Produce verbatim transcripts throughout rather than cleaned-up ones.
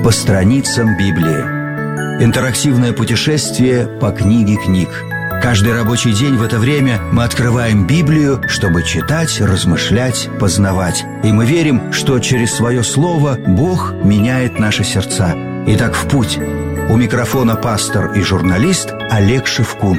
по страницам Библии. Интерактивное путешествие по книге книг. Каждый рабочий день в это время мы открываем Библию, чтобы читать, размышлять, познавать. И мы верим, что через свое слово Бог меняет наши сердца. Итак, в путь. У микрофона пастор и журналист Олег Шевкун.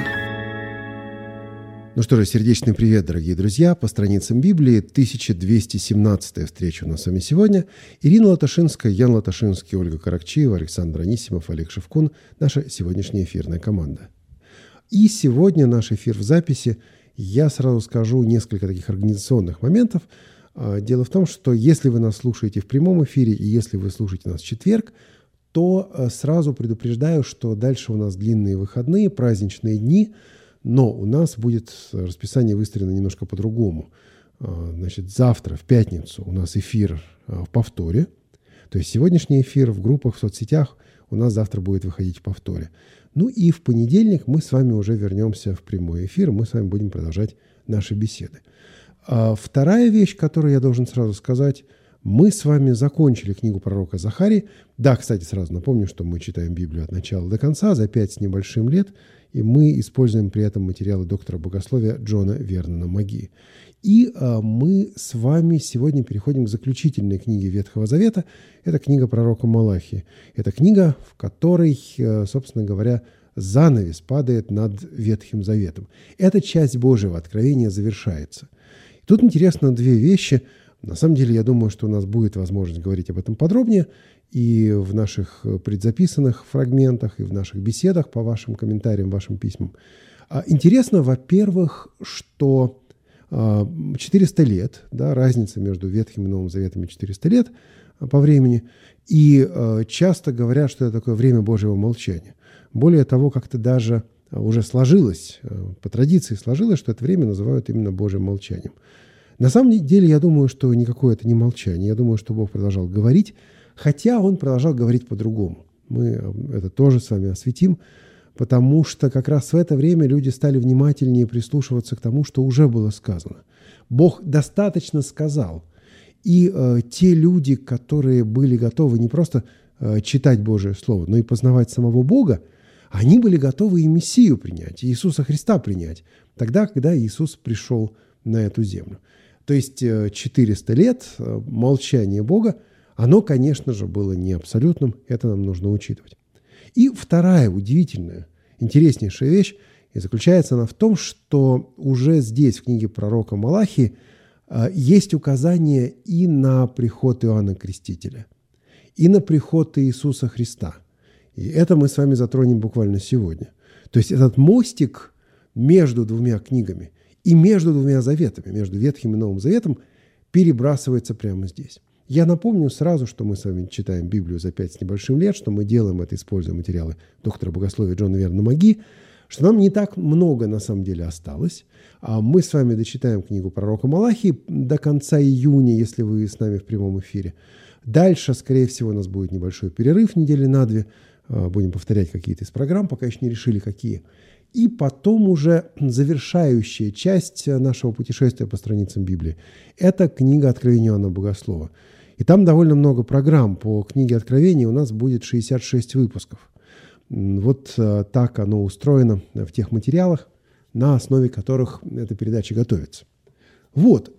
Ну что же, сердечный привет, дорогие друзья. По страницам Библии тысяча двести семнадцатая встреча у нас с вами сегодня. Ирина Латашинская, Ян Латашинский, Ольга Каракчиева, Александр Анисимов, Олег Шевкун. Наша сегодняшняя эфирная команда. И сегодня наш эфир в записи. Я сразу скажу несколько таких организационных моментов. Дело в том, что если вы нас слушаете в прямом эфире и если вы слушаете нас в четверг, то сразу предупреждаю, что дальше у нас длинные выходные, праздничные дни, но у нас будет расписание выстроено немножко по-другому. Значит, завтра, в пятницу, у нас эфир в повторе. То есть сегодняшний эфир в группах, в соцсетях у нас завтра будет выходить в повторе. Ну и в понедельник мы с вами уже вернемся в прямой эфир, мы с вами будем продолжать наши беседы. А вторая вещь, которую я должен сразу сказать, мы с вами закончили книгу пророка Захарии. Да, кстати, сразу напомню, что мы читаем Библию от начала до конца за пять с небольшим лет, и мы используем при этом материалы доктора богословия Джона Вернона Маги. И а, мы с вами сегодня переходим к заключительной книге Ветхого Завета. Это книга пророка Малахии. Это книга, в которой, собственно говоря, занавес падает над Ветхим Заветом. Эта часть Божьего откровения завершается. Тут интересно две вещи. На самом деле, я думаю, что у нас будет возможность говорить об этом подробнее и в наших предзаписанных фрагментах, и в наших беседах по вашим комментариям, вашим письмам. Интересно, во-первых, что четыреста лет, да, разница между Ветхим и Новым Заветами четыреста лет по времени, и часто говорят, что это такое время Божьего молчания. Более того, как-то даже уже сложилось, по традиции сложилось, что это время называют именно Божьим молчанием. На самом деле, я думаю, что никакое это не молчание. Я думаю, что Бог продолжал говорить, хотя Он продолжал говорить по-другому. Мы это тоже с вами осветим, потому что как раз в это время люди стали внимательнее прислушиваться к тому, что уже было сказано. Бог достаточно сказал. И э, те люди, которые были готовы не просто э, читать Божие Слово, но и познавать самого Бога, они были готовы и Мессию принять, и Иисуса Христа принять, тогда, когда Иисус пришел на эту землю. То есть четыреста лет молчания Бога, оно, конечно же, было не абсолютным, это нам нужно учитывать. И вторая удивительная, интереснейшая вещь, и заключается она в том, что уже здесь, в книге пророка Малахии, есть указание и на приход Иоанна Крестителя, и на приход Иисуса Христа. И это мы с вами затронем буквально сегодня. То есть этот мостик между двумя книгами и между двумя заветами, между Ветхим и Новым Заветом, перебрасывается прямо здесь. Я напомню сразу, что мы с вами читаем Библию за пять с небольшим лет, что мы делаем это, используя материалы доктора богословия Джона Вернона Маги, что нам не так много на самом деле осталось. А мы с вами дочитаем книгу пророка Малахии до конца июня, если вы с нами в прямом эфире. Дальше, скорее всего, у нас будет небольшой перерыв недели на две. Будем повторять какие-то из программ, пока еще не решили, какие. И потом уже завершающая часть нашего путешествия по страницам Библии – это книга Откровения Иоанна Богослова. И там довольно много программ. По книге Откровения у нас будет шестьдесят шесть выпусков. Вот так оно устроено в тех материалах, на основе которых эта передача готовится. Вот.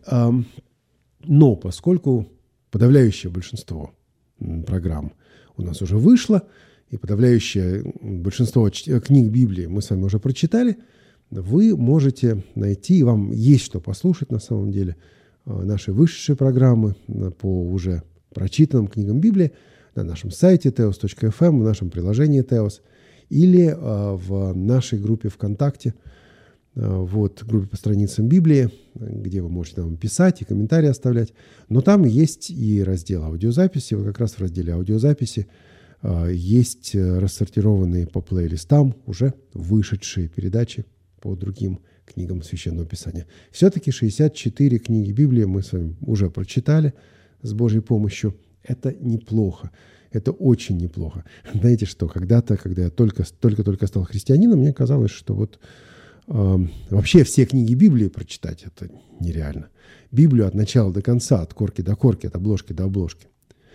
Но поскольку подавляющее большинство программ у нас уже вышло, и подавляющее большинство книг Библии мы с вами уже прочитали, вы можете найти, и вам есть что послушать на самом деле, наши вышедшие программы по уже прочитанным книгам Библии на нашем сайте теос точка эф эм, в нашем приложении Теос, или в нашей группе ВКонтакте, вот, группе по страницам Библии, где вы можете нам писать и комментарии оставлять. Но там есть и раздел аудиозаписи, вот как раз в разделе аудиозаписи есть рассортированные по плейлистам уже вышедшие передачи по другим книгам Священного Писания. Все-таки шестьдесят четыре книги Библии мы с вами уже прочитали с Божьей помощью. Это неплохо. Это очень неплохо. Знаете что, когда-то, когда я только, только-только стал христианином, мне казалось, что вот э, вообще все книги Библии прочитать – это нереально. Библию от начала до конца, от корки до корки, от обложки до обложки.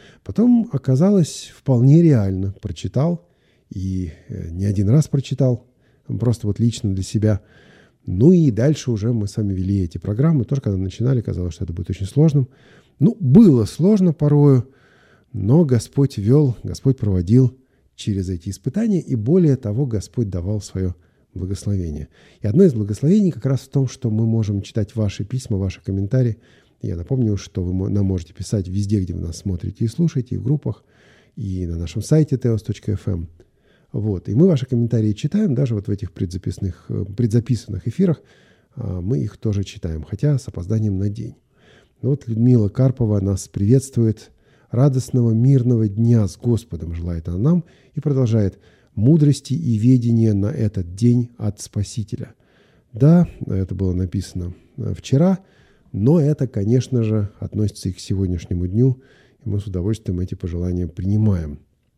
Потом оказалось вполне реально. Прочитал, и не один раз прочитал, просто вот лично для себя. Ну и дальше уже мы сами вели эти программы. Тоже когда начинали, казалось, что это будет очень сложным. Ну, было сложно порою, но Господь вел, Господь проводил через эти испытания, и более того, Господь давал свое благословение. И одно из благословений как раз в том, что мы можем читать ваши письма, ваши комментарии. Я напомню, что вы нам можете писать везде, где вы нас смотрите и слушаете, и в группах, и на нашем сайте теос точка эф эм. Вот. И мы ваши комментарии читаем, даже вот в этих предзаписанных, предзаписанных эфирах мы их тоже читаем, хотя с опозданием на день. Вот Людмила Карпова нас приветствует. Радостного, мирного дня с Господом желает она нам и продолжает. Мудрости и ведения на этот день от Спасителя. Да, это было написано вчера, но это, конечно же, относится и к сегодняшнему дню, и мы с удовольствием эти пожелания принимаем.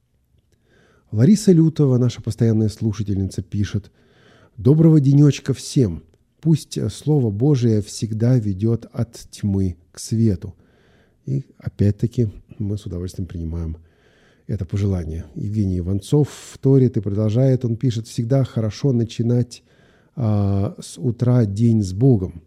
Лариса Лютова, наша постоянная слушательница, пишет: «Доброго денечка всем! Пусть Слово Божие всегда ведет от тьмы к свету». И опять-таки мы с удовольствием принимаем это пожелание. Евгений Иванцов вторит и продолжает. Он пишет: «Всегда хорошо начинать а, с утра день с Богом».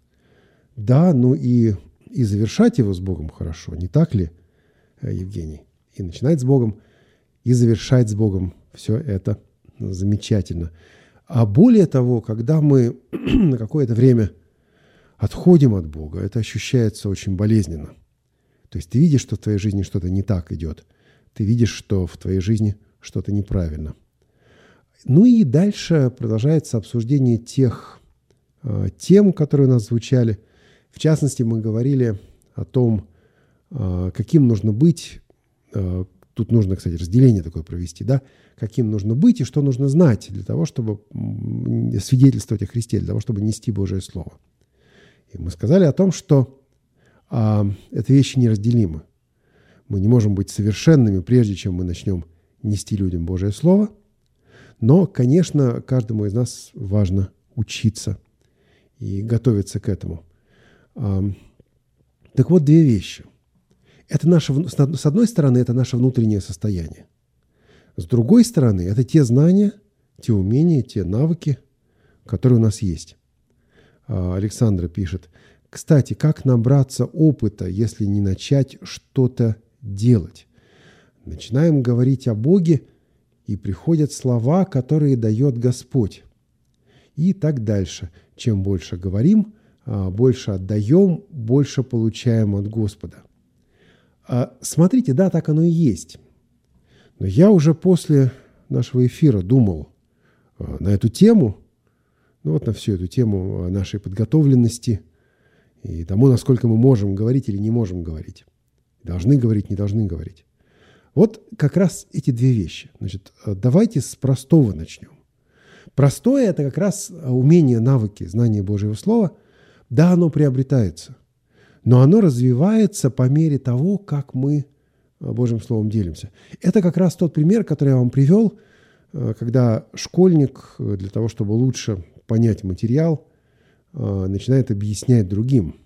Да, ну и, и завершать его с Богом хорошо, не так ли, Евгений? И начинать с Богом, и завершать с Богом. Все это замечательно. А более того, когда мы на какое-то время отходим от Бога, это ощущается очень болезненно. То есть ты видишь, что в твоей жизни что-то не так идет. Ты видишь, что в твоей жизни что-то неправильно. Ну и дальше продолжается обсуждение тех э, тем, которые у нас звучали. В частности, мы говорили о том, э, каким нужно быть. Э, тут нужно, кстати, разделение такое провести, да? Каким нужно быть и что нужно знать для того, чтобы свидетельствовать о Христе, для того, чтобы нести Божие Слово. И мы сказали о том, что э, это вещи неразделимы. Мы не можем быть совершенными, прежде чем мы начнем нести людям Божие Слово. Но, конечно, каждому из нас важно учиться и готовиться к этому. Так вот, две вещи. Это наше, с одной стороны, это наше внутреннее состояние. С другой стороны, это те знания, те умения, те навыки, которые у нас есть. Александра пишет: «Кстати, как набраться опыта, если не начать что-то делать? Начинаем говорить о Боге, и приходят слова, которые дает Господь». И так дальше. Чем больше говорим, больше отдаем, больше получаем от Господа. Смотрите, да, так оно и есть. Но я уже после нашего эфира думал на эту тему, ну вот на всю эту тему нашей подготовленности и тому, насколько мы можем говорить или не можем говорить. Должны говорить, не должны говорить. Вот как раз эти две вещи. Значит, давайте с простого начнем. Простое – это как раз умение, навыки, знание Божьего Слова. Да, оно приобретается, но оно развивается по мере того, как мы Божьим Словом делимся. Это как раз тот пример, который я вам привел, когда школьник для того, чтобы лучше понять материал, начинает объяснять другим,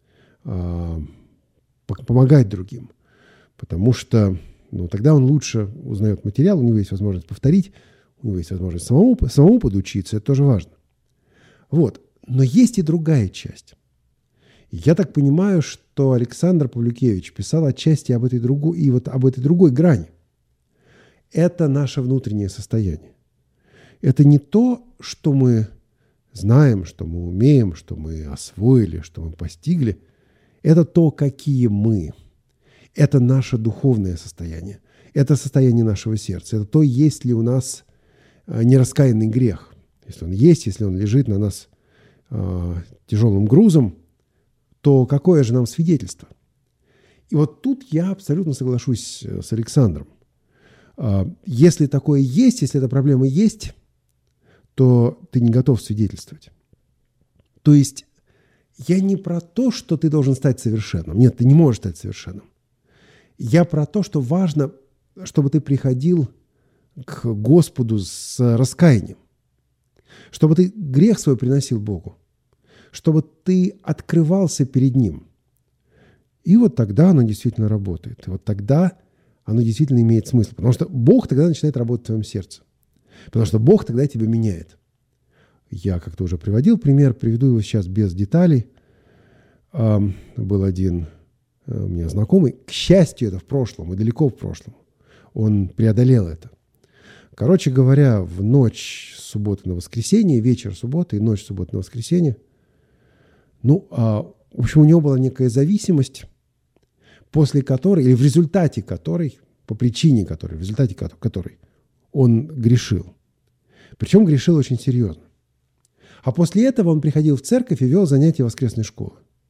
помогать другим, потому что ну, тогда он лучше узнает материал, у него есть возможность повторить, у него есть возможность самому, самому подучиться, это тоже важно. Вот. Но есть и другая часть. Я так понимаю, что Александр Павлюкевич писал отчасти об этой другой, и вот об этой другой грани. Это наше внутреннее состояние. Это не то, что мы знаем, что мы умеем, что мы освоили, что мы постигли. Это то, какие мы. Это наше духовное состояние. Это состояние нашего сердца. Это то, есть ли у нас нераскаянный грех. Если он есть, если он лежит на нас э, тяжелым грузом, то какое же нам свидетельство? И вот тут я абсолютно соглашусь с Александром. Э, если такое есть, если эта проблема есть, то ты не готов свидетельствовать. То есть я не про то, что ты должен стать совершенным. Нет, ты не можешь стать совершенным. Я про то, что важно, чтобы ты приходил к Господу с раскаянием, чтобы ты грех свой приносил Богу, чтобы ты открывался перед Ним. И вот тогда оно действительно работает. И вот тогда оно действительно имеет смысл. Потому что Бог тогда начинает работать в твоем сердце. Потому что Бог тогда тебя меняет. Я как-то уже приводил пример, приведу его сейчас без деталей. Был один у меня знакомый, к счастью, это в прошлом, и далеко в прошлом. Он преодолел это. Короче говоря, в ночь субботы на воскресенье, вечер субботы и ночь субботы на воскресенье, ну, а, в общем, у него была некая зависимость, после которой, или в результате которой, по причине которой, в результате которой он грешил. Причем грешил очень серьезно. А после этого он приходил в церковь и вел занятия воскресной школы.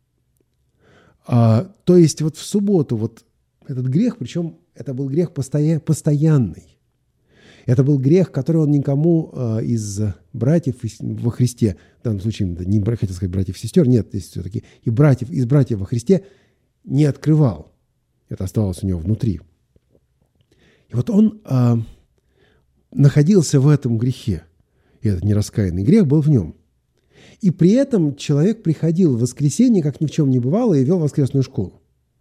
А, то есть вот в субботу вот этот грех, причем это был грех постоя- постоянный. Это был грех, который он никому а, из братьев во Христе, в данном случае не хотел сказать братьев и сестер, нет, здесь все-таки и братьев, из братьев во Христе не открывал. Это оставалось у него внутри. И вот он а, находился в этом грехе. И этот нераскаянный грех был в нем. И при этом человек приходил в воскресенье, как ни в чем не бывало, и вел воскресную школу.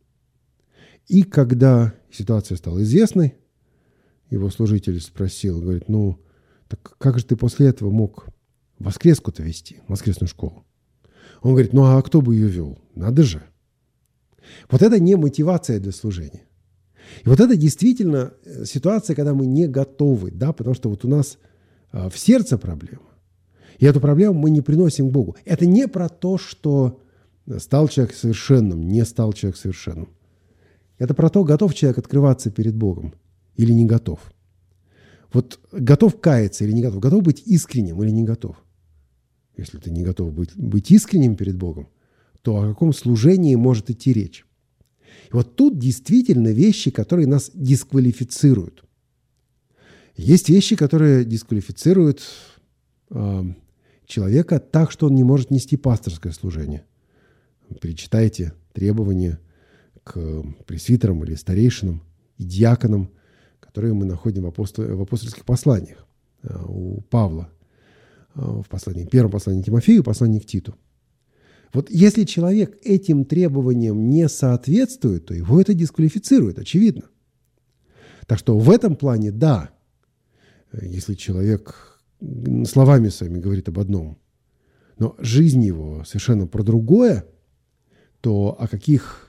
И когда ситуация стала известной, его служитель спросил, говорит, ну, так как же ты после этого мог воскреску-то вести, воскресную школу? Он говорит, ну, а кто бы ее вел? Надо же. Вот это не мотивация для служения. И вот это действительно ситуация, когда мы не готовы, да, потому что вот у нас а, в сердце проблема. И эту проблему мы не приносим к Богу. Это не про то, что стал человек совершенным, не стал человек совершенным. Это про то, готов человек открываться перед Богом или не готов. Вот готов каяться или не готов, готов быть искренним или не готов. Если ты не готов быть, быть искренним перед Богом, то о каком служении может идти речь? И вот тут действительно вещи, которые нас дисквалифицируют. Есть вещи, которые дисквалифицируют э, человека так, что он не может нести пасторское служение. Перечитайте требования к пресвитерам или старейшинам и диаконам, которые мы находим в, апостол, в апостольских посланиях э, у Павла, э, в послании, первом послании к Тимофею и послании к Титу. Вот если человек этим требованиям не соответствует, то его это дисквалифицирует, очевидно. Так что в этом плане, да, если человек словами своими говорит об одном, но жизнь его совершенно про другое, то о каких,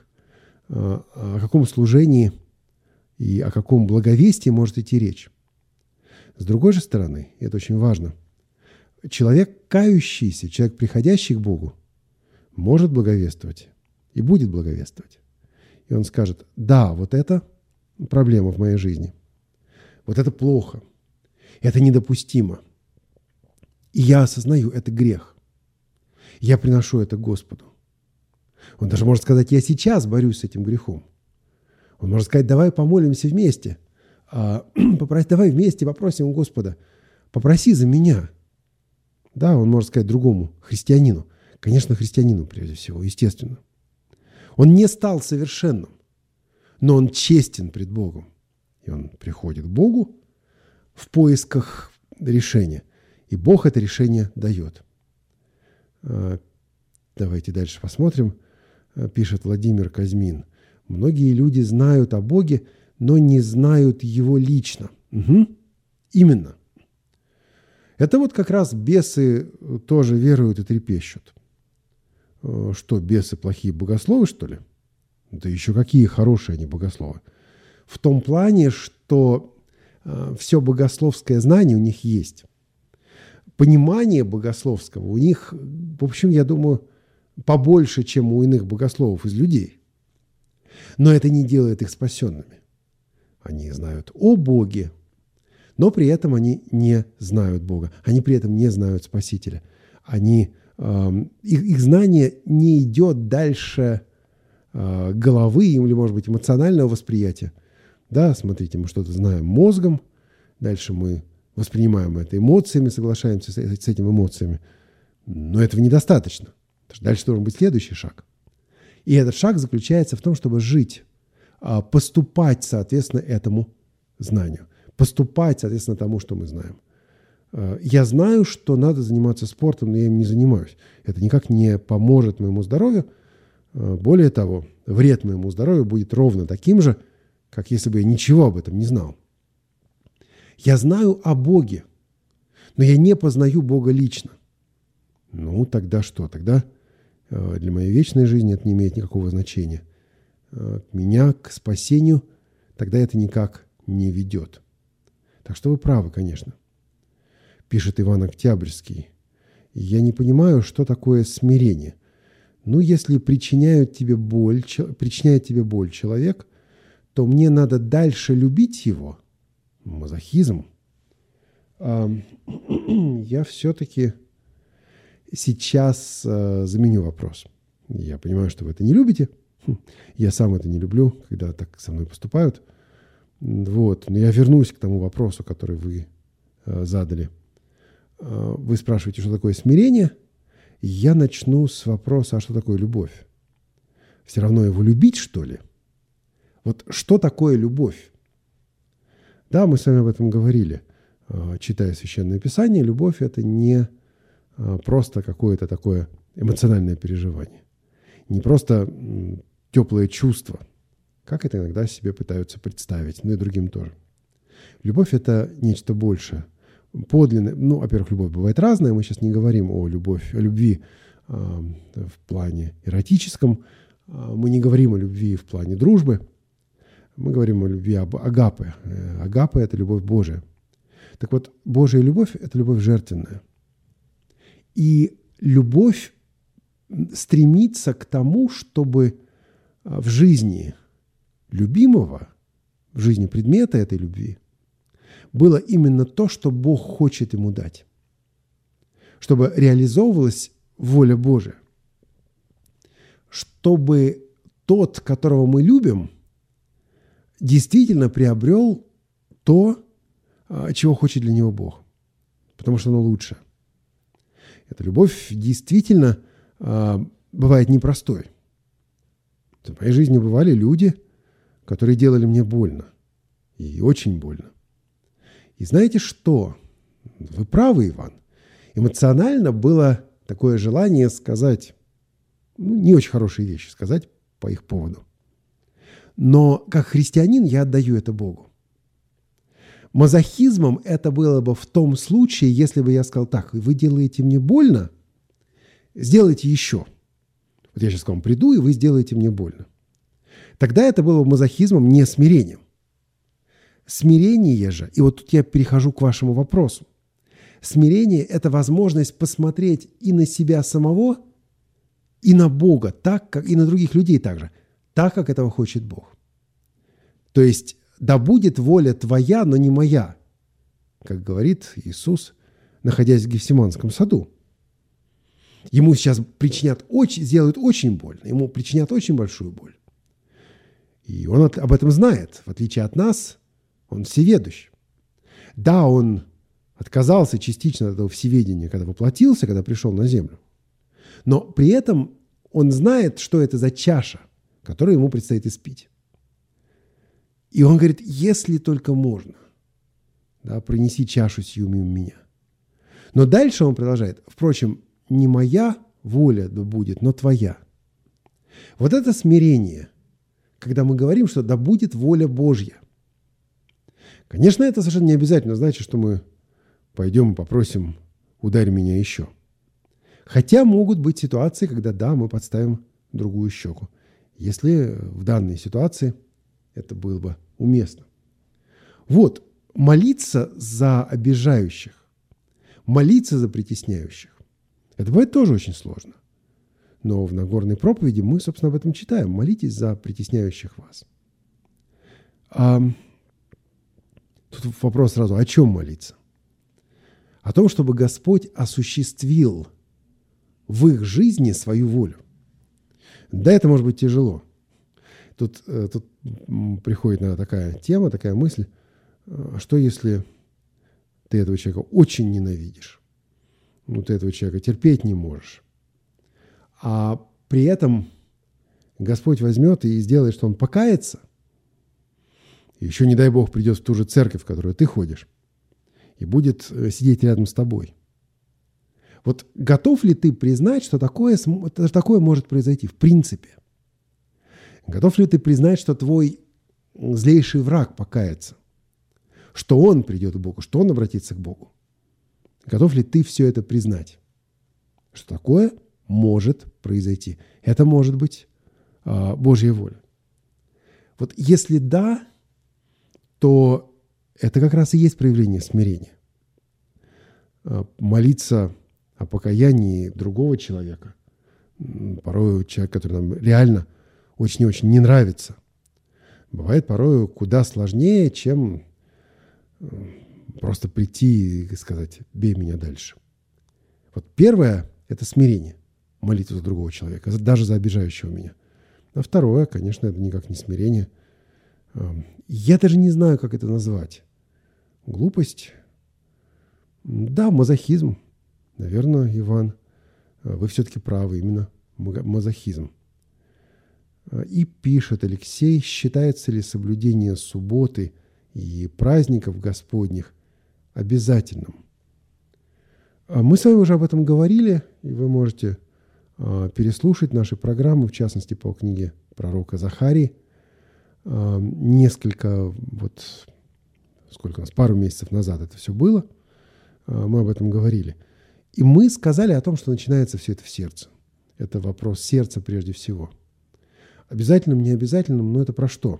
о каком служении и о каком благовестии может идти речь? С другой же стороны, и это очень важно, человек кающийся, человек, приходящий к Богу, может благовествовать и будет благовествовать. И он скажет, да, вот это проблема в моей жизни. Вот это плохо. Это недопустимо. И я осознаю, это грех. Я приношу это Господу. Он даже может сказать, я сейчас борюсь с этим грехом. Он может сказать, давай помолимся вместе. Попроси, давай вместе попросим у Господа, попроси за меня. Да, он может сказать другому христианину. Конечно, христианину прежде всего, естественно. Он не стал совершенным, но он честен пред Богом. И он приходит к Богу в поисках решения. И Бог это решение дает. Давайте дальше посмотрим. Пишет Владимир Казьмин. Многие люди знают о Боге, но не знают Его лично. Угу. Именно. Это вот как раз бесы тоже веруют и трепещут. Что, бесы плохие богословы, что ли? Да еще какие хорошие они богословы. В том плане, что э, все богословское знание у них есть. Понимание богословского у них, в общем, я думаю, побольше, чем у иных богословов из людей. Но это не делает их спасенными. Они знают о Боге, но при этом они не знают Бога. Они при этом не знают Спасителя. Они... Их, их знание не идет дальше э, головы или, может быть, эмоционального восприятия. Да, смотрите, мы что-то знаем мозгом, дальше мы воспринимаем это эмоциями, соглашаемся с, с этими эмоциями. Но этого недостаточно. Потому что дальше должен быть следующий шаг. И этот шаг заключается в том, чтобы жить, э, поступать, соответственно, этому знанию. Поступать, соответственно, тому, что мы знаем. Я знаю, что надо заниматься спортом, но я им не занимаюсь. Это никак не поможет моему здоровью. Более того, вред моему здоровью будет ровно таким же, как если бы я ничего об этом не знал. Я знаю о Боге, но я не познаю Бога лично. Ну, тогда что? Тогда для моей вечной жизни это не имеет никакого значения. Меня к спасению тогда это никак не ведет. Так что вы правы, конечно. Пишет Иван Октябрьский. Я не понимаю, что такое смирение. Ну, если причиняют тебе боль, причиняет тебе боль человек, то мне надо дальше любить его. Мазохизм. А, я все-таки сейчас а, заменю вопрос. Я понимаю, что вы это не любите. Я сам это не люблю, когда так со мной поступают. Вот. Но я вернусь к тому вопросу, который вы а, задали. А, вы спрашиваете, что такое смирение? Я начну с вопроса, а что такое любовь? Все равно его любить, что ли? Вот что такое любовь? Да, мы с вами об этом говорили, читая Священное Писание. Любовь – это не просто какое-то такое эмоциональное переживание, не просто теплое чувство, как это иногда себе пытаются представить, ну и другим тоже. Любовь – это нечто большее, подлинное. Ну, во-первых, любовь бывает разная. Мы сейчас не говорим о, любовь, о любви э, в плане эротическом, мы не говорим о любви в плане дружбы. Мы говорим о любви об агапе. Агапе – это любовь Божия. Так вот, Божья любовь – это любовь жертвенная. И любовь стремится к тому, чтобы в жизни любимого, в жизни предмета этой любви, было именно то, что Бог хочет ему дать. Чтобы реализовывалась воля Божия. Чтобы тот, которого мы любим, действительно приобрел то, чего хочет для него Бог. Потому что оно лучше. Эта любовь действительно э, бывает непростой. В моей жизни бывали люди, которые делали мне больно. И очень больно. И знаете что? Вы правы, Иван. Эмоционально было такое желание сказать, ну, не очень хорошие вещи, сказать по их поводу. Но как христианин я отдаю это Богу. Мазохизмом это было бы в том случае, если бы я сказал так: вы делаете мне больно, сделайте еще. Вот я сейчас к вам приду, и вы сделаете мне больно. Тогда это было бы мазохизмом, не смирением. Смирение же, и вот тут я перехожу к вашему вопросу. Смирение – это возможность посмотреть и на себя самого, и на Бога, так как и на других людей также, так, как этого хочет Бог. То есть, да будет воля твоя, но не моя, как говорит Иисус, находясь в Гефсиманском саду. Ему сейчас причинят очень, сделают очень больно, ему причинят очень большую боль. И он об этом знает, в отличие от нас, он всеведущ. Да, он отказался частично от этого всеведения, когда воплотился, когда пришел на землю. Но при этом он знает, что это за чаша, которую ему предстоит испить. И он говорит: если только можно, да, принеси чашу сию мимо меня. Но дальше он продолжает: впрочем, не моя воля да будет, но твоя. Вот это смирение, когда мы говорим, что да будет воля Божья. Конечно, это совершенно не обязательно значит, что мы пойдем и попросим: ударь меня еще. Хотя могут быть ситуации, когда да, мы подставим другую щеку, если в данной ситуации это было бы уместно. Вот, молиться за обижающих, молиться за притесняющих. Это бывает тоже очень сложно. Но в Нагорной проповеди мы, собственно, об этом читаем. Молитесь за притесняющих вас. А тут вопрос сразу: о чем молиться? О том, чтобы Господь осуществил в их жизни свою волю. Да, это может быть тяжело. Тут, тут приходит на такая тема, такая мысль: а что если ты этого человека очень ненавидишь? Ну, ты этого человека терпеть не можешь. А при этом Господь возьмет и сделает, что он покается. И еще, не дай Бог, придет в ту же церковь, в которую ты ходишь, и будет сидеть рядом с тобой. Вот готов ли ты признать, что такое, такое может произойти в принципе? Готов ли ты признать, что твой злейший враг покается? Что он придет к Богу, что он обратится к Богу? Готов ли ты все это признать? Что такое может произойти? Это может быть а, Божья воля. Вот если да, то это как раз и есть проявление смирения. А, молиться о покаянии другого человека, порой человек, который нам реально очень и очень не нравится, бывает порой куда сложнее, чем просто прийти и сказать: «Бей меня дальше». Вот первое – это смирение, молитва за другого человека, даже за обижающего меня. А второе, конечно, это никак не смирение. Я даже не знаю, как это назвать. Глупость? Да, мазохизм. Наверное, Иван, вы все-таки правы, именно мазохизм. И пишет Алексей: считается ли соблюдение субботы и праздников Господних обязательным? Мы с вами уже об этом говорили, и вы можете переслушать наши программы, в частности, по книге пророка Захарии. Несколько, вот сколько у нас, пару месяцев назад это все было, мы об этом говорили. И мы сказали о том, что начинается все это в сердце. Это вопрос сердца прежде всего. Обязательным, не обязательным, но это про что?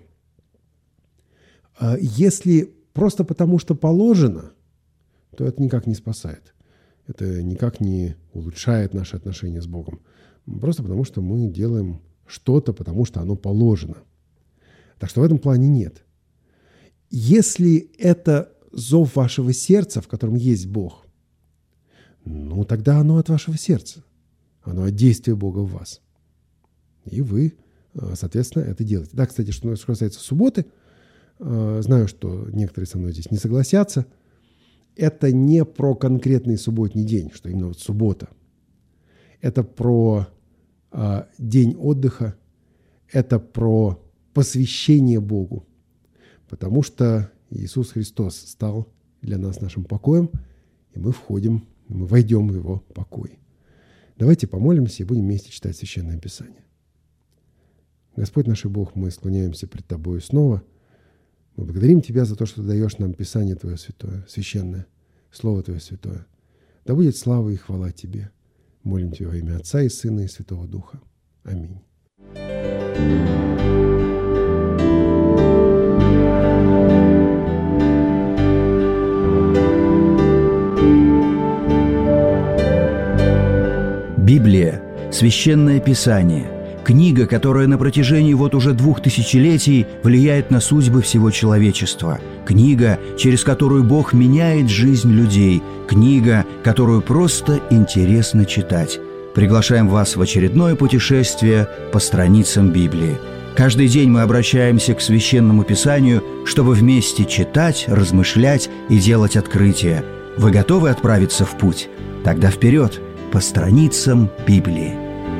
Если просто потому, что положено, то это никак не спасает. Это никак не улучшает наши отношения с Богом. Просто потому, что мы делаем что-то, потому что оно положено. Так что в этом плане нет. Если это зов вашего сердца, в котором есть Бог, ну, тогда оно от вашего сердца. Оно от действия Бога в вас. И вы, соответственно, это делаете. Да, кстати, что касается субботы, знаю, что некоторые со мной здесь не согласятся. Это не про конкретный субботний день, что именно вот суббота. Это про а, день отдыха, это про посвящение Богу. Потому что Иисус Христос стал для нас нашим покоем, и мы входим, мы войдем в Его покой. Давайте помолимся и будем вместе читать Священное Писание. Господь наш Бог, мы склоняемся пред Тобою снова. Мы благодарим Тебя за то, что Ты даешь нам Писание Твое святое, священное, Слово Твое святое. Да будет слава и хвала Тебе. Молим Тебя во имя Отца и Сына и Святого Духа. Аминь. Библия – Священное Писание, книга, которая на протяжении вот уже двух тысячелетий влияет на судьбы всего человечества, книга, через которую Бог меняет жизнь людей, книга, которую просто интересно читать. Приглашаем вас в очередное путешествие по страницам Библии. Каждый день мы обращаемся к Священному Писанию, чтобы вместе читать, размышлять и делать открытия. Вы готовы отправиться в путь? Тогда вперед! По страницам Библии.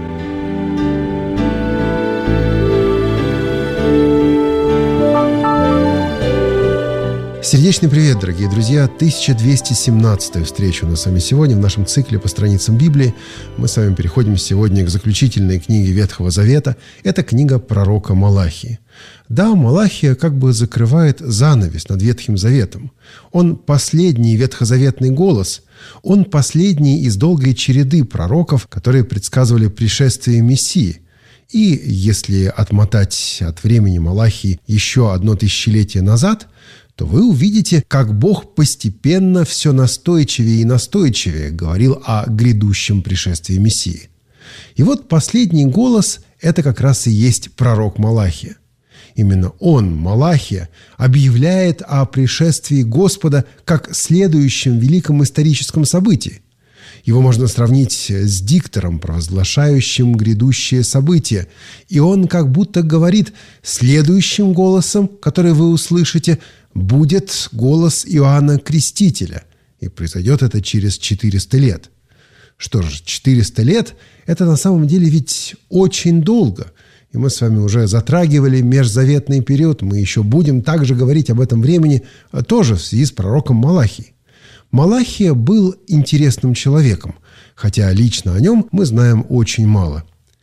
Сердечный привет, дорогие друзья! тысяча двести семнадцатая встреча у нас с вами сегодня в нашем цикле по страницам Библии. Мы с вами переходим сегодня к заключительной книге Ветхого Завета. Это книга пророка Малахии. Да, Малахия как бы закрывает занавес над Ветхим Заветом. Он последний ветхозаветный голос. Он последний из долгой череды пророков, которые предсказывали пришествие Мессии. И если отмотать от времени Малахии еще одно тысячелетие назад, то вы увидите, как Бог постепенно все настойчивее и настойчивее говорил о грядущем пришествии Мессии. И вот последний голос – это как раз и есть пророк Малахия. Именно он, Малахия, объявляет о пришествии Господа как следующем великом историческом событии. Его можно сравнить с диктором, провозглашающим грядущее событие. И он как будто говорит: следующим голосом, который вы услышите, будет голос Иоанна Крестителя. И произойдет это через четыреста лет. Что же, четыреста лет – это на самом деле ведь очень долго. И мы с вами уже затрагивали межзаветный период. Мы еще будем также говорить об этом времени тоже в связи с пророком Малахией. Малахия был интересным человеком, хотя лично о нем мы знаем очень мало.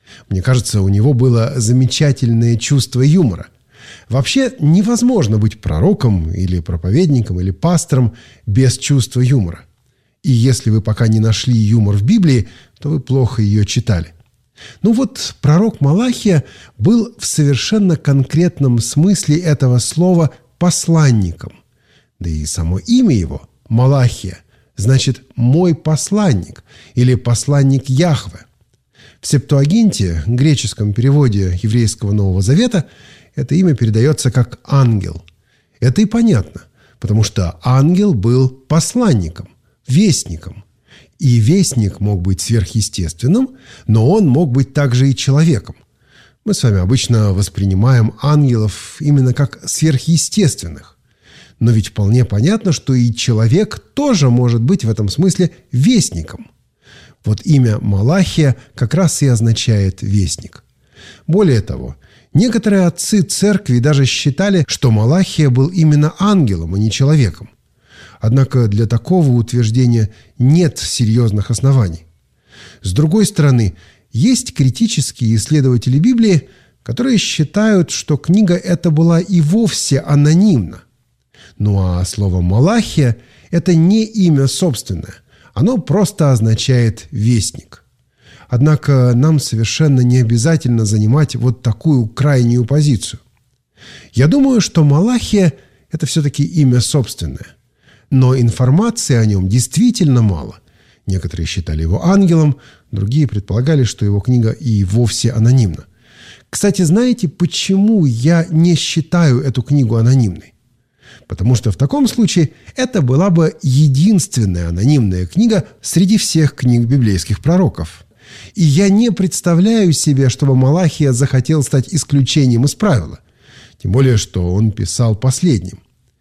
Мне кажется, у него было замечательное чувство юмора. Вообще невозможно быть пророком или проповедником или пастором без чувства юмора. И если вы пока не нашли юмор в Библии, то вы плохо ее читали. Ну вот, пророк Малахия был в совершенно конкретном смысле этого слова посланником. Да и само имя его, Малахия, значит «мой посланник» или «посланник Яхве». В Септуагинте, греческом переводе еврейского Нового Завета, это имя передается как «ангел». Это и понятно, потому что ангел был посланником, вестником. И вестник мог быть сверхъестественным, но он мог быть также и человеком. Мы с вами обычно воспринимаем ангелов именно как сверхъестественных. Но ведь вполне понятно, что и человек тоже может быть в этом смысле вестником. Вот имя Малахия как раз и означает «вестник». Более того, некоторые отцы церкви даже считали, что Малахия был именно ангелом, а не человеком. Однако для такого утверждения нет серьезных оснований. С другой стороны, есть критические исследователи Библии, которые считают, что книга эта была и вовсе анонимна. Ну а слово «Малахия» – это не имя собственное. Оно просто означает «вестник». Однако нам совершенно не обязательно занимать вот такую крайнюю позицию. Я думаю, что Малахия – это все-таки имя собственное. Но информации о нем действительно мало. Некоторые считали его ангелом, другие предполагали, что его книга и вовсе анонимна. Кстати, знаете, почему я не считаю эту книгу анонимной? Потому что в таком случае это была бы единственная анонимная книга среди всех книг библейских пророков. И я не представляю себе, чтобы Малахия захотел стать исключением из правила. Тем более, что он писал последним.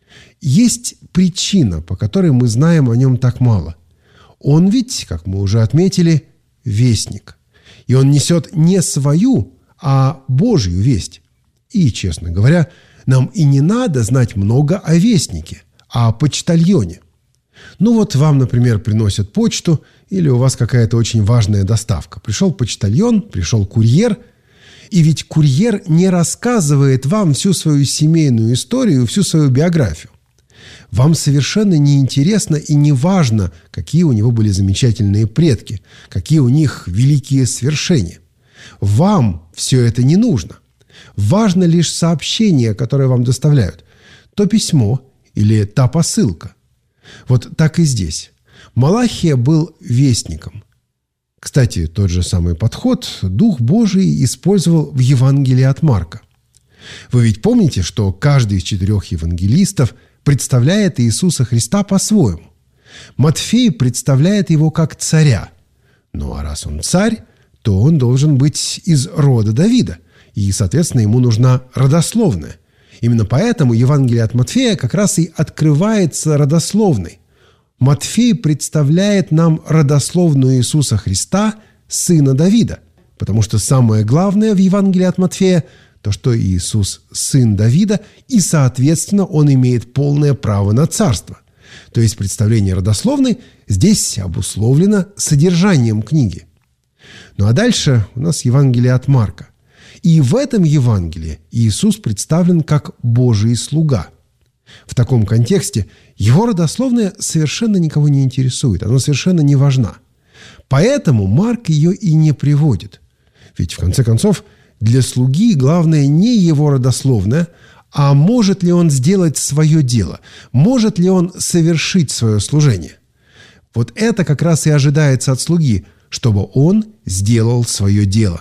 Есть причина, по которой мы знаем о нем так мало. Он ведь, как мы уже отметили, вестник. И он несет не свою, а Божью весть. И, честно говоря, нам и не надо знать много о вестнике, а о почтальоне. Ну вот вам, например, приносят почту, или у вас какая-то очень важная доставка. Пришел почтальон, пришел курьер, и ведь курьер не рассказывает вам всю свою семейную историю, всю свою биографию. Вам совершенно не интересно и не важно, какие у него были замечательные предки, какие у них великие свершения. Вам все это не нужно. Важно лишь сообщение, которое вам доставляют. То письмо или та посылка. Вот так и здесь. Малахия был вестником. Кстати, тот же самый подход Дух Божий использовал в Евангелии от Марка. Вы ведь помните, что каждый из четырех евангелистов представляет Иисуса Христа по-своему. Матфей представляет его как царя. Ну а раз он царь, то он должен быть из рода Давида. И, соответственно, ему нужна родословная. Именно поэтому Евангелие от Матфея как раз и открывается родословной. Матфей представляет нам родословную Иисуса Христа, сына Давида. Потому что самое главное в Евангелии от Матфея – то, что Иисус – сын Давида, и, соответственно, он имеет полное право на царство. То есть представление родословной здесь обусловлено содержанием книги. Ну а дальше у нас Евангелие от Марка. И в этом Евангелии Иисус представлен как Божий слуга. В таком контексте его родословная совершенно никого не интересует, она совершенно не важна. Поэтому Марк ее и не приводит. Ведь, в конце концов, для слуги главное не его родословная, а может ли он сделать свое дело, может ли он совершить свое служение. Вот это как раз и ожидается от слуги, чтобы он сделал свое дело.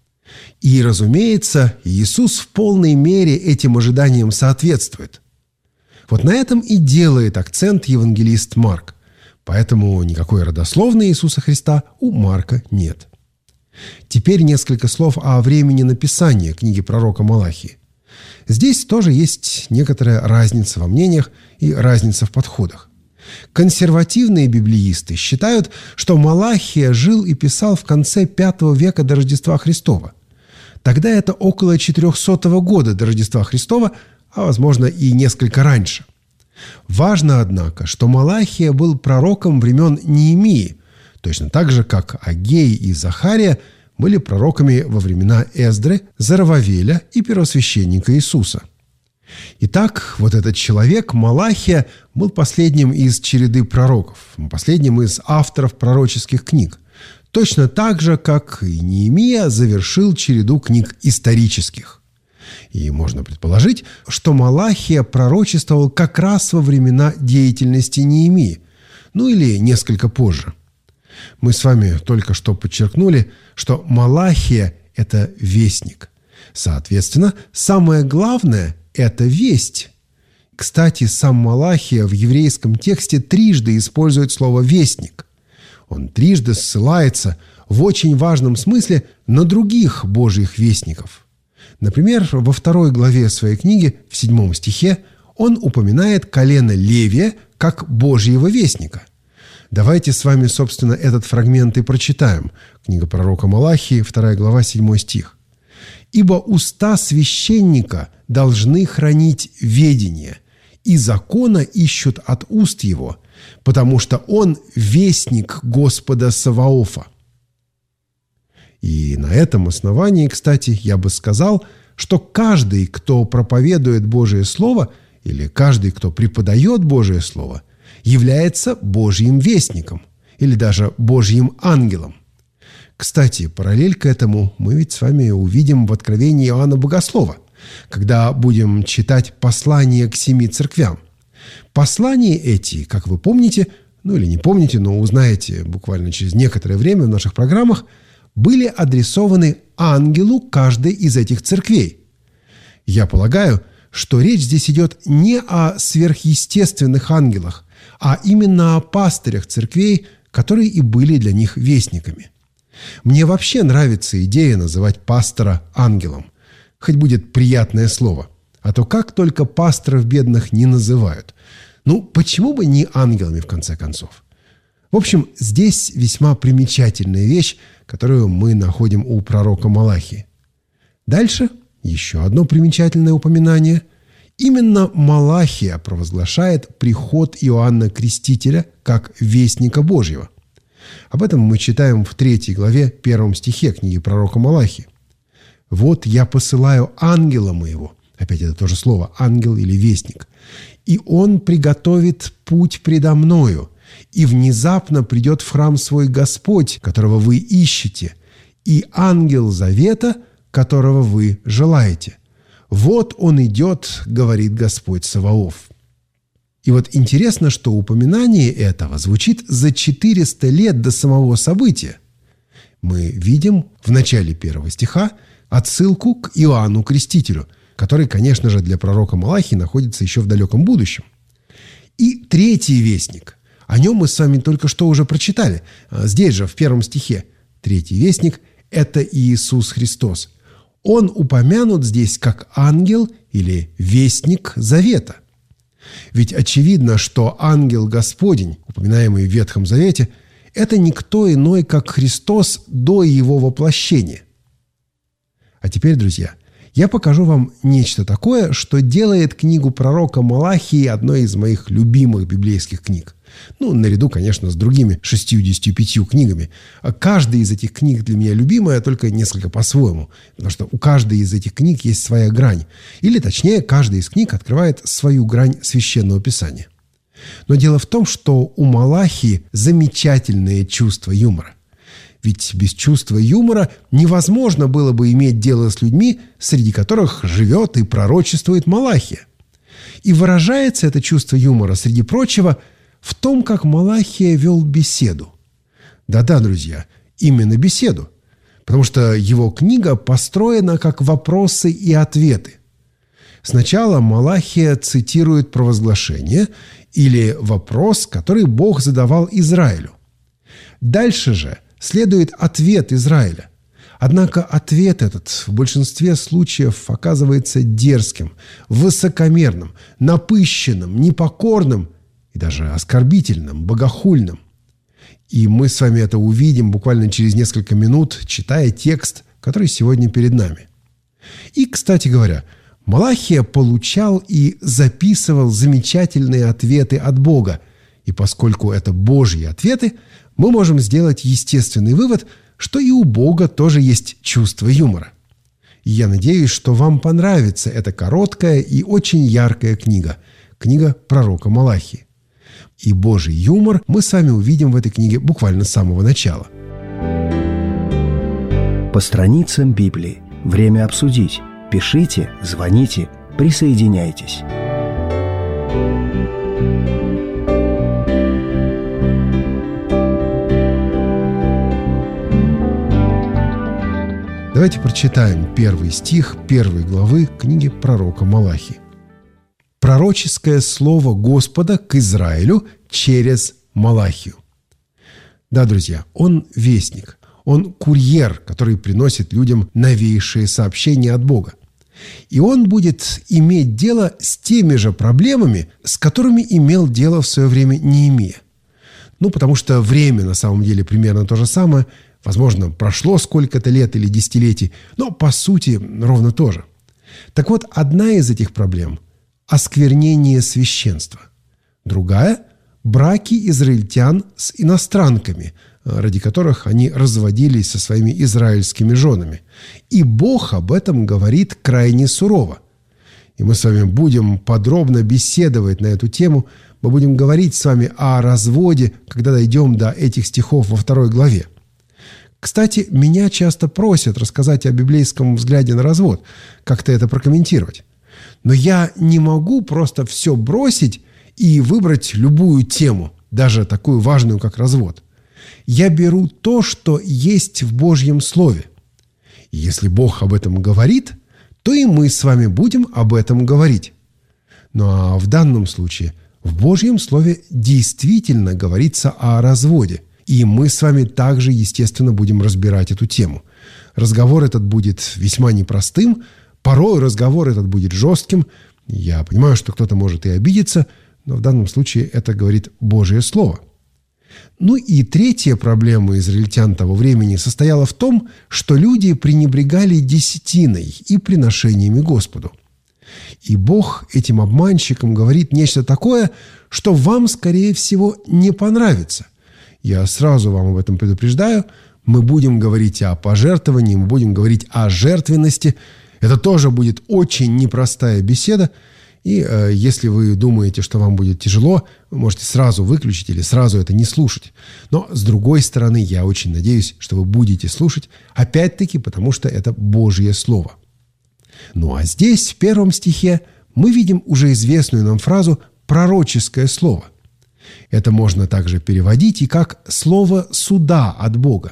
И, разумеется, Иисус в полной мере этим ожиданиям соответствует. Вот на этом и делает акцент евангелист Марк. Поэтому никакой родословной Иисуса Христа у Марка нет. Теперь несколько слов о времени написания книги пророка Малахии. Здесь тоже есть некоторая разница во мнениях и разница в подходах. Консервативные библеисты считают, что Малахия жил и писал в конце пятого века до Рождества Христова. Тогда это около четырехсотого года до Рождества Христова, а, возможно, и несколько раньше. Важно, однако, что Малахия был пророком времен Неемии, точно так же, как Агей и Захария были пророками во времена Эздры, Зарававеля и первосвященника Иисуса. Итак, вот этот человек, Малахия, был последним из череды пророков, последним из авторов пророческих книг, точно так же, как и Неемия завершил череду книг исторических. И можно предположить, что Малахия пророчествовал как раз во времена деятельности Неемии, ну или несколько позже. Мы с вами только что подчеркнули, что Малахия – это вестник. Соответственно, самое главное – это весть. Кстати, сам Малахия в еврейском тексте трижды использует слово «вестник». Он трижды ссылается в очень важном смысле на других Божьих вестников. Например, во второй главе своей книги, в седьмом стихе, он упоминает колено Левия как Божьего вестника. Давайте с вами, собственно, этот фрагмент и прочитаем. Книга пророка Малахии, вторая глава, седьмой стих. «Ибо уста священника должны хранить ведение, и закона ищут от уст его, потому что он вестник Господа Саваофа». И на этом основании, кстати, я бы сказал, что каждый, кто проповедует Божие Слово, или каждый, кто преподает Божие Слово, является Божьим вестником или даже Божьим ангелом. Кстати, параллель к этому мы ведь с вами увидим в Откровении Иоанна Богослова, когда будем читать послания к семи церквям. Послания эти, как вы помните, ну или не помните, но узнаете буквально через некоторое время в наших программах, были адресованы ангелу каждой из этих церквей. Я полагаю, что речь здесь идет не о сверхъестественных ангелах, а именно о пастырях церквей, которые и были для них вестниками. Мне вообще нравится идея называть пастора ангелом. Хоть будет приятное слово. А то как только пасторов бедных не называют. Ну, почему бы не ангелами, в конце концов? В общем, здесь весьма примечательная вещь, которую мы находим у пророка Малахии. Дальше еще одно примечательное упоминание. Именно Малахия провозглашает приход Иоанна Крестителя как вестника Божьего. Об этом мы читаем в третьей главе, первом стихе книги пророка Малахии. «Вот я посылаю ангела моего». Опять это то же слово «ангел» или «вестник». «И он приготовит путь предо мною, и внезапно придет в храм свой Господь, которого вы ищете, и ангел завета, которого вы желаете. Вот он идет, говорит Господь Саваоф». И вот интересно, что упоминание этого звучит за четыреста лет до самого события. Мы видим в начале первого стиха отсылку к Иоанну Крестителю, который, конечно же, для пророка Малахии находится еще в далеком будущем. И третий вестник. О нем мы с вами только что уже прочитали. Здесь же, в первом стихе. Третий вестник – это Иисус Христос. Он упомянут здесь как ангел или вестник завета. Ведь очевидно, что ангел Господень, упоминаемый в Ветхом Завете, это никто иной, как Христос до его воплощения. А теперь, друзья, я покажу вам нечто такое, что делает книгу пророка Малахии одной из моих любимых библейских книг. Ну, наряду, конечно, с другими шестьюдесятью пятью книгами. Каждая из этих книг для меня любимая, только несколько по-своему. Потому что у каждой из этих книг есть своя грань. Или, точнее, каждая из книг открывает свою грань Священного Писания. Но дело в том, что у Малахии замечательное чувство юмора. Ведь без чувства юмора невозможно было бы иметь дело с людьми, среди которых живет и пророчествует Малахия. И выражается это чувство юмора, среди прочего, в том, как Малахия вел беседу. Да-да, друзья, именно беседу. Потому что его книга построена как вопросы и ответы. Сначала Малахия цитирует провозглашение или вопрос, который Бог задавал Израилю. Дальше же следует ответ Израиля. Однако ответ этот в большинстве случаев оказывается дерзким, высокомерным, напыщенным, непокорным и даже оскорбительным, богохульным. И мы с вами это увидим буквально через несколько минут, читая текст, который сегодня перед нами. И, кстати говоря, Малахия получал и записывал замечательные ответы от Бога. И поскольку это Божьи ответы, мы можем сделать естественный вывод, что и у Бога тоже есть чувство юмора. И я надеюсь, что вам понравится эта короткая и очень яркая книга. Книга пророка Малахии. И Божий юмор мы с вами увидим в этой книге буквально с самого начала. По страницам Библии. Время обсудить. Пишите, звоните, присоединяйтесь. Давайте прочитаем первый стих первой главы книги пророка Малахии. Пророческое слово Господа к Израилю через Малахию. Да, друзья, он вестник, он курьер, который приносит людям новейшие сообщения от Бога. И он будет иметь дело с теми же проблемами, с которыми имел дело в свое время Неемия. Ну, потому что время на самом деле примерно то же самое. Возможно, прошло сколько-то лет или десятилетий, но по сути ровно то же. Так вот, одна из этих проблем – осквернение священства. Другая – браки израильтян с иностранками, ради которых они разводились со своими израильскими женами. И Бог об этом говорит крайне сурово. И мы с вами будем подробно беседовать на эту тему. Мы будем говорить с вами о разводе, когда дойдем до этих стихов во второй главе. Кстати, меня часто просят рассказать о библейском взгляде на развод, как-то это прокомментировать. Но я не могу просто все бросить и выбрать любую тему, даже такую важную, как развод. Я беру то, что есть в Божьем Слове. И если Бог об этом говорит, то и мы с вами будем об этом говорить. Ну а в данном случае в Божьем Слове действительно говорится о разводе. И мы с вами также, естественно, будем разбирать эту тему. Разговор этот будет весьма непростым, порой разговор этот будет жестким. Я понимаю, что кто-то может и обидеться, но в данном случае это говорит Божье Слово. Ну и третья проблема израильтян того времени состояла в том, что люди пренебрегали десятиной и приношениями Господу. И Бог этим обманщикам говорит нечто такое, что вам, скорее всего, не понравится. Я сразу вам об этом предупреждаю. Мы будем говорить о пожертвовании, мы будем говорить о жертвенности. Это тоже будет очень непростая беседа. И э, если вы думаете, что вам будет тяжело, вы можете сразу выключить или сразу это не слушать. Но, с другой стороны, я очень надеюсь, что вы будете слушать, опять-таки, потому что это Божье Слово. Ну а здесь, в первом стихе, мы видим уже известную нам фразу «пророческое слово». Это можно также переводить и как «слово суда от Бога».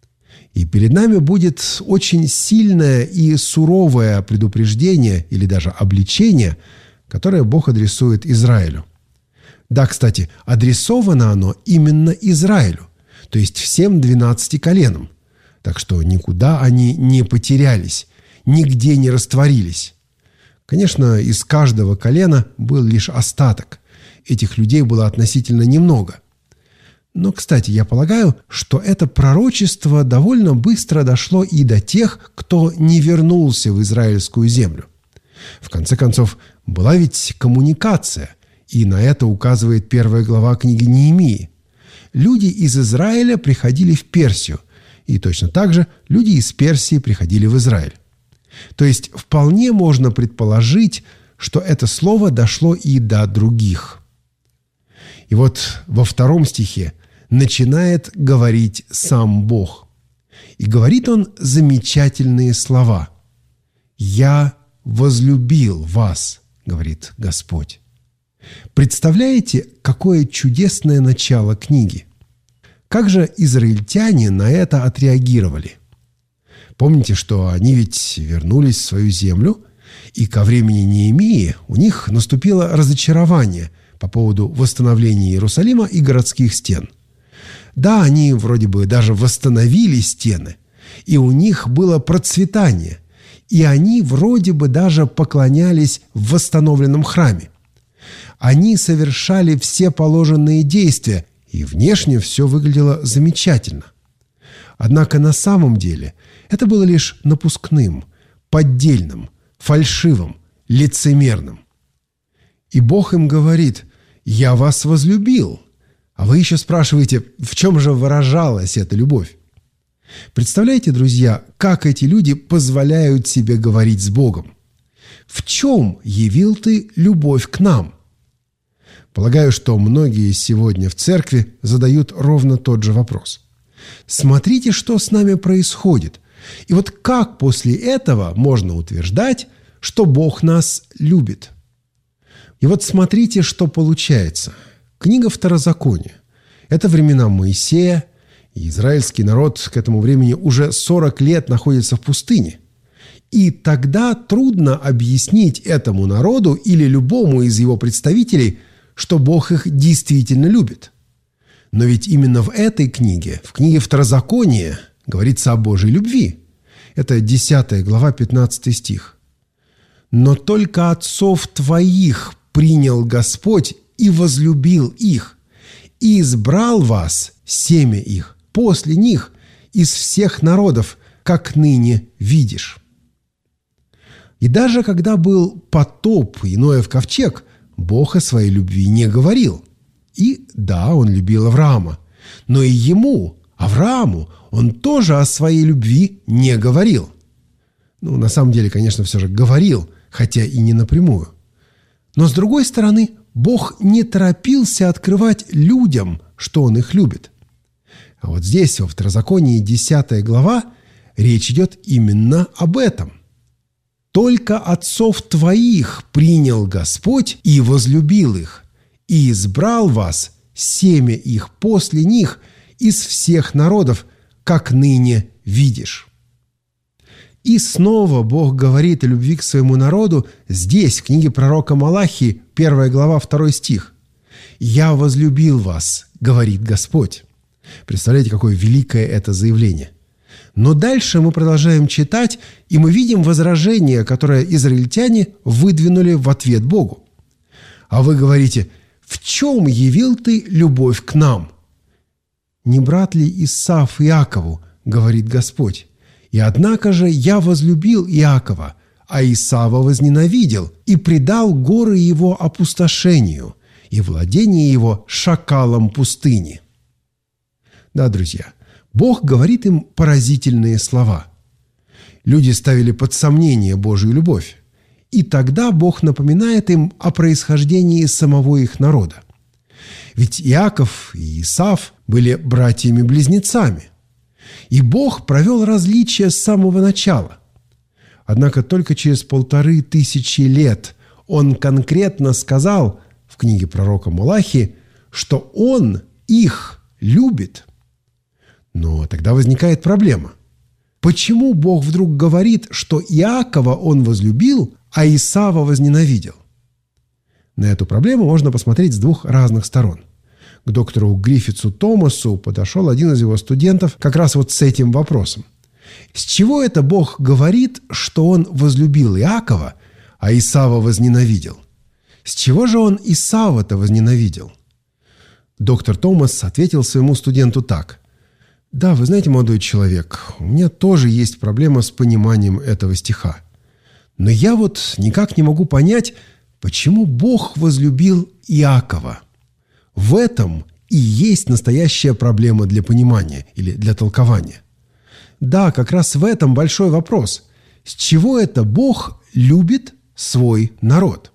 И перед нами будет очень сильное и суровое предупреждение или даже обличение, которое Бог адресует Израилю. Да, кстати, адресовано оно именно Израилю, то есть всем двенадцати коленам. Так что никуда они не потерялись, нигде не растворились. Конечно, из каждого колена был лишь остаток. Этих людей было относительно немного. Но, кстати, я полагаю, что это пророчество довольно быстро дошло и до тех, кто не вернулся в израильскую землю. В конце концов, была ведь коммуникация, и на это указывает первая глава книги Неемии. Люди из Израиля приходили в Персию, и точно так же люди из Персии приходили в Израиль. То есть вполне можно предположить, что это слово дошло и до других. И вот во втором стихе начинает говорить сам Бог. И говорит он замечательные слова. «Я возлюбил вас», — говорит Господь. Представляете, какое чудесное начало книги? Как же израильтяне на это отреагировали? Помните, что они ведь вернулись в свою землю, и ко времени Неемии у них наступило разочарование по поводу восстановления Иерусалима и городских стен. Да, они вроде бы даже восстановили стены, и у них было процветание, и они вроде бы даже поклонялись в восстановленном храме. Они совершали все положенные действия, и внешне все выглядело замечательно. Однако на самом деле это было лишь напускным, поддельным, фальшивым, лицемерным. И Бог им говорит: «Я вас возлюбил». А вы еще спрашиваете, в чем же выражалась эта любовь? Представляете, друзья, как эти люди позволяют себе говорить с Богом? «В чем явил ты любовь к нам?» Полагаю, что многие сегодня в церкви задают ровно тот же вопрос. Смотрите, что с нами происходит. И вот как после этого можно утверждать, что Бог нас любит? И вот смотрите, что получается. Книга Второзакония. Это времена Моисея, и израильский народ к этому времени уже сорок лет находится в пустыне. И тогда трудно объяснить этому народу или любому из его представителей, что Бог их действительно любит. Но ведь именно в этой книге, в книге Второзакония, говорится о Божьей любви. Это десятая глава, пятнадцатый стих. «Но только отцов твоих принял Господь и возлюбил их, и избрал вас, семя их, после них, из всех народов, как ныне видишь». И даже когда был потоп и Ноев ковчег, Бог о своей любви не говорил. И да, он любил Авраама, но и ему, Аврааму, он тоже о своей любви не говорил. Ну, на самом деле, конечно, все же говорил, хотя и не напрямую. Но, с другой стороны, Бог не торопился открывать людям, что Он их любит. А вот здесь, во Второзаконии, десятая глава, речь идет именно об этом. «Только отцов твоих принял Господь и возлюбил их, и избрал вас, семя их, после них, из всех народов, как ныне видишь». И снова Бог говорит о любви к своему народу здесь, в книге пророка Малахии, первая глава, второй стих. «Я возлюбил вас, говорит Господь». Представляете, какое великое это заявление. Но дальше мы продолжаем читать, и мы видим возражение, которое израильтяне выдвинули в ответ Богу. А вы говорите: «В чем явил ты любовь к нам?» «Не брат ли Исав Иакову, говорит Господь? И однако же я возлюбил Иакова, а Исава возненавидел и предал горы его опустошению и владение его шакалам пустыни». Да, друзья, Бог говорит им поразительные слова. Люди ставили под сомнение Божью любовь. И тогда Бог напоминает им о происхождении самого их народа. Ведь Иаков и Исав были братьями-близнецами. И Бог провел различия с самого начала. Однако только через полторы тысячи лет Он конкретно сказал в книге пророка Малахии, что Он их любит. Но тогда возникает проблема. Почему Бог вдруг говорит, что Иакова Он возлюбил, а Исава возненавидел? На эту проблему можно посмотреть с двух разных сторон. К доктору Гриффитсу Томасу подошел один из его студентов как раз вот с этим вопросом. С чего это Бог говорит, что Он возлюбил Иакова, а Исава возненавидел? С чего же Он Исава-то возненавидел? Доктор Томас ответил своему студенту так. «Да, вы знаете, молодой человек, у меня тоже есть проблема с пониманием этого стиха. Но я вот никак не могу понять, почему Бог возлюбил Иакова. В этом и есть настоящая проблема для понимания или для толкования. Да, как раз в этом большой вопрос. С чего это Бог любит свой народ?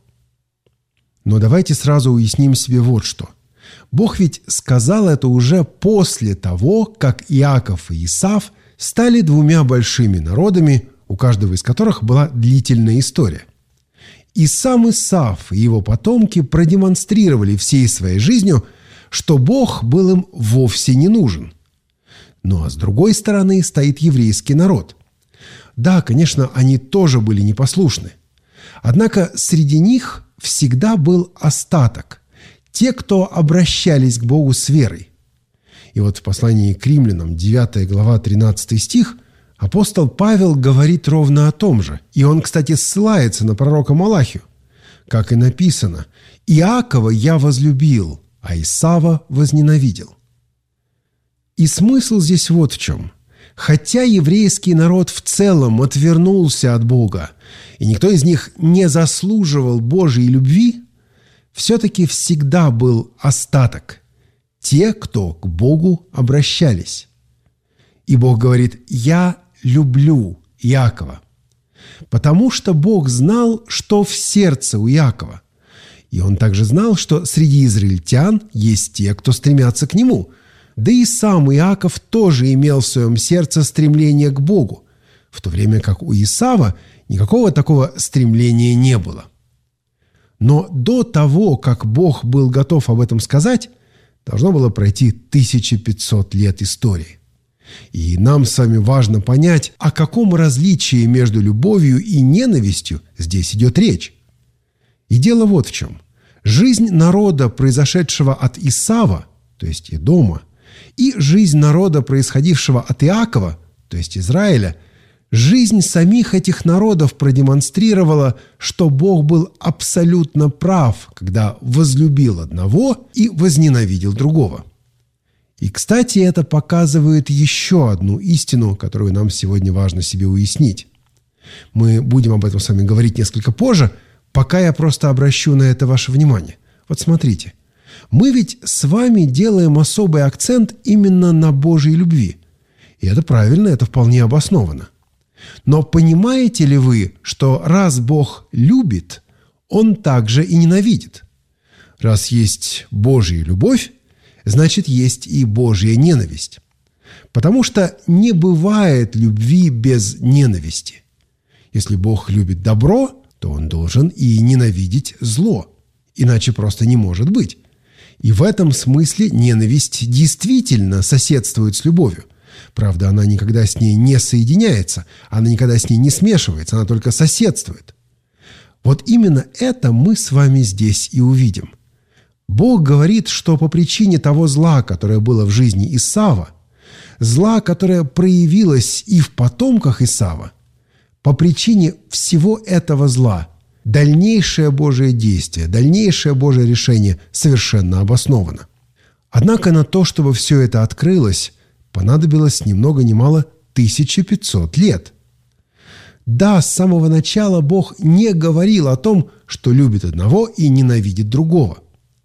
Но давайте сразу уясним себе вот что. Бог ведь сказал это уже после того, как Иаков и Исав стали двумя большими народами, у каждого из которых была длительная история. И сам Исав и его потомки продемонстрировали всей своей жизнью, что Бог был им вовсе не нужен. Ну а с другой стороны стоит еврейский народ. Да, конечно, они тоже были непослушны. Однако среди них всегда был остаток. Те, кто обращались к Богу с верой. И вот в послании к римлянам, девятая глава, тринадцатый стих, апостол Павел говорит ровно о том же. И он, кстати, ссылается на пророка Малахию. Как и написано: «Иакова я возлюбил, а Исава возненавидел». И смысл здесь вот в чем. Хотя еврейский народ в целом отвернулся от Бога, и никто из них не заслуживал Божьей любви, все-таки всегда был остаток – те, кто к Богу обращались. И Бог говорит: «Я люблю Иакова». Потому что Бог знал, что в сердце у Иакова. И Он также знал, что среди израильтян есть те, кто стремятся к Нему. Да и сам Иаков тоже имел в своем сердце стремление к Богу, в то время как у Исава никакого такого стремления не было. Но до того, как Бог был готов об этом сказать, должно было пройти тысяча пятьсот лет истории. И нам с вами важно понять, о каком различии между любовью и ненавистью здесь идет речь. И дело вот в чем. Жизнь народа, произошедшего от Исава, то есть Эдома, и жизнь народа, происходившего от Иакова, то есть Израиля, жизнь самих этих народов продемонстрировала, что Бог был абсолютно прав, когда возлюбил одного и возненавидел другого. И, кстати, это показывает еще одну истину, которую нам сегодня важно себе уяснить. Мы будем об этом с вами говорить несколько позже, пока я просто обращу на это ваше внимание. Вот смотрите, мы ведь с вами делаем особый акцент именно на Божьей любви. И это правильно, это вполне обосновано. Но понимаете ли вы, что раз Бог любит, Он также и ненавидит? Раз есть Божья любовь, значит, есть и Божья ненависть. Потому что не бывает любви без ненависти. Если Бог любит добро, то Он должен и ненавидеть зло. Иначе просто не может быть. И в этом смысле ненависть действительно соседствует с любовью. Правда, она никогда с ней не соединяется, она никогда с ней не смешивается, она только соседствует. Вот именно это мы с вами здесь и увидим. Бог говорит, что по причине того зла, которое было в жизни Исава, зла, которое проявилось и в потомках Исава, по причине всего этого зла дальнейшее Божие действие, дальнейшее Божие решение совершенно обосновано. Однако на то, чтобы все это открылось, понадобилось ни много ни мало тысяча пятьсот лет. Да, с самого начала Бог не говорил о том, что любит одного и ненавидит другого.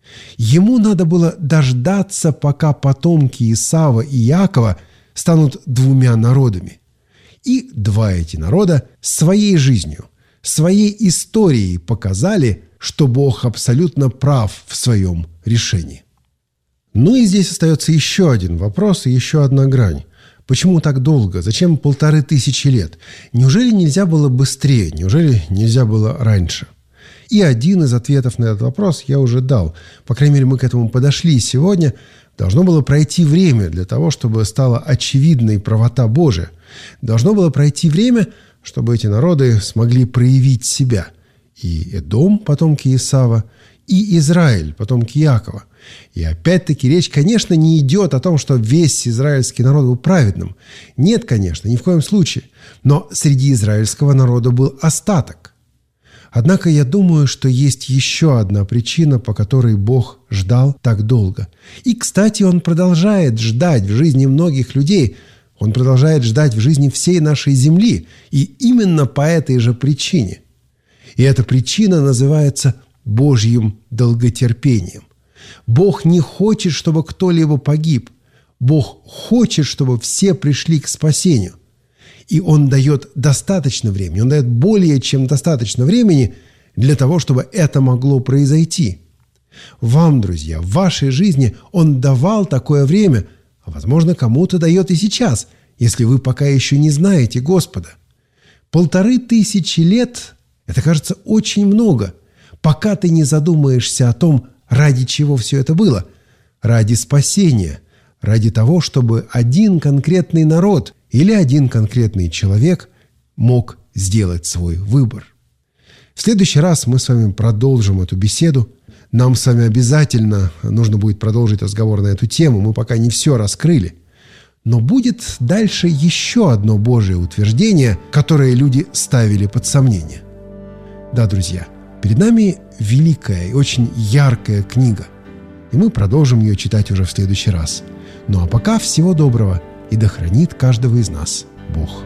Ему надо было дождаться, пока потомки Исава и Иакова станут двумя народами. И два эти народа своей жизнью, своей историей показали, что Бог абсолютно прав в своем решении. Ну и здесь остается еще один вопрос и еще одна грань. Почему так долго? Зачем полторы тысячи лет? Неужели нельзя было быстрее? Неужели нельзя было раньше? И один из ответов на этот вопрос я уже дал. По крайней мере, мы к этому подошли сегодня. Должно было пройти время для того, чтобы стала очевидной правота Божия. Должно было пройти время, чтобы эти народы смогли проявить себя. И Эдом, потомки Исава, и Израиль, потомки Иакова. И опять-таки речь, конечно, не идет о том, что весь израильский народ был праведным. Нет, конечно, ни в коем случае. Но среди израильского народа был остаток. Однако я думаю, что есть еще одна причина, по которой Бог ждал так долго. И, кстати, Он продолжает ждать в жизни многих людей. Он продолжает ждать в жизни всей нашей земли. И именно по этой же причине. И эта причина называется Божьим долготерпением. Бог не хочет, чтобы кто-либо погиб. Бог хочет, чтобы все пришли к спасению. И Он дает достаточно времени, Он дает более чем достаточно времени для того, чтобы это могло произойти. Вам, друзья, в вашей жизни Он давал такое время, а, возможно, кому-то дает и сейчас, если вы пока еще не знаете Господа. Полторы тысячи лет – это, кажется, очень много, пока ты не задумаешься о том, ради чего все это было. Ради спасения, ради того, чтобы один конкретный народ или один конкретный человек мог сделать свой выбор. В следующий раз мы с вами продолжим эту беседу. Нам с вами обязательно нужно будет продолжить разговор на эту тему. Мы пока не все раскрыли. Но будет дальше еще одно Божие утверждение, которое люди ставили под сомнение. Да, друзья, перед нами великая и очень яркая книга. И мы продолжим ее читать уже в следующий раз. Ну а пока всего доброго. И да хранит каждого из нас Бог.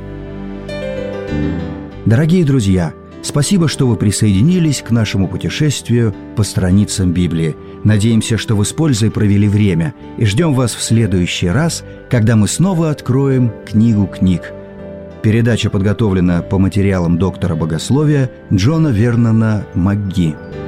Дорогие друзья, спасибо, что вы присоединились к нашему путешествию по страницам Библии. Надеемся, что вы с пользой провели время, и ждем вас в следующий раз, когда мы снова откроем книгу книг. Передача подготовлена по материалам доктора богословия Джона Вернона МакГи.